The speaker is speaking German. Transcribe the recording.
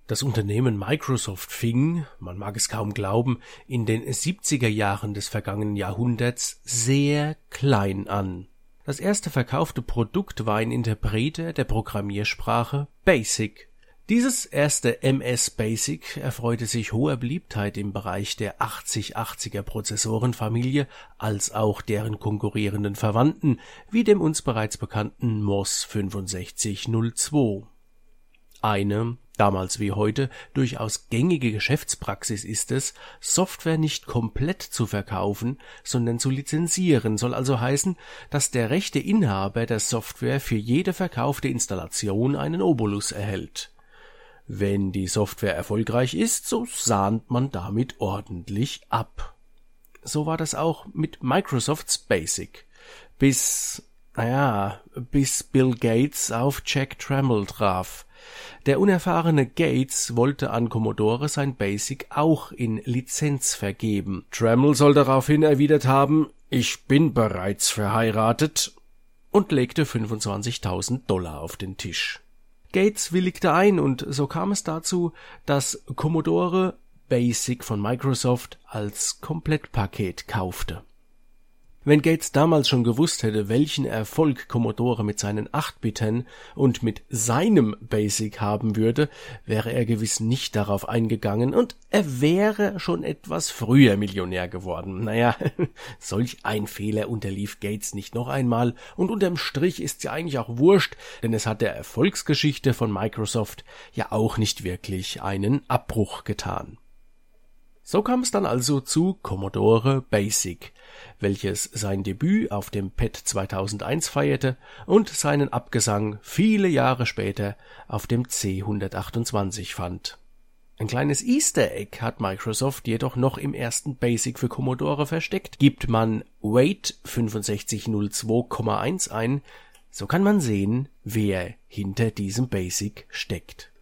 Das Unternehmen Microsoft fing, man mag es kaum glauben, in den 70er Jahren des vergangenen Jahrhunderts sehr klein an. Das erste verkaufte Produkt war ein Interpreter der Programmiersprache BASIC. Dieses erste MS BASIC erfreute sich hoher Beliebtheit im Bereich der 8080er Prozessorenfamilie als auch deren konkurrierenden Verwandten, wie dem uns bereits bekannten MOS 6502. Eine, damals wie heute, durchaus gängige Geschäftspraxis ist es, Software nicht komplett zu verkaufen, sondern zu lizenzieren, soll also heißen, dass der Rechteinhaber der Software für jede verkaufte Installation einen Obolus erhält. Wenn die Software erfolgreich ist, so sahnt man damit ordentlich ab. So war das auch mit Microsofts BASIC. Bis Bill Gates auf Jack Tramiel traf. Der unerfahrene Gates wollte an Commodore sein BASIC auch in Lizenz vergeben. Tramiel soll daraufhin erwidert haben, ich bin bereits verheiratet, und legte $25.000 auf den Tisch. Gates willigte ein und so kam es dazu, dass Commodore BASIC von Microsoft als Komplettpaket kaufte. Wenn Gates damals schon gewusst hätte, welchen Erfolg Commodore mit seinen 8-Bitern und mit seinem BASIC haben würde, wäre er gewiss nicht darauf eingegangen und er wäre schon etwas früher Millionär geworden. Naja, solch ein Fehler unterlief Gates nicht noch einmal und unterm Strich ist's ja eigentlich auch wurscht, denn es hat der Erfolgsgeschichte von Microsoft ja auch nicht wirklich einen Abbruch getan. So kam es dann also zu Commodore BASIC, welches sein Debüt auf dem PET 2001 feierte und seinen Abgesang viele Jahre später auf dem C128 fand. Ein kleines Easter Egg hat Microsoft jedoch noch im ersten BASIC für Commodore versteckt. Gibt man Wait 6502,1 ein, so kann man sehen, wer hinter diesem BASIC steckt.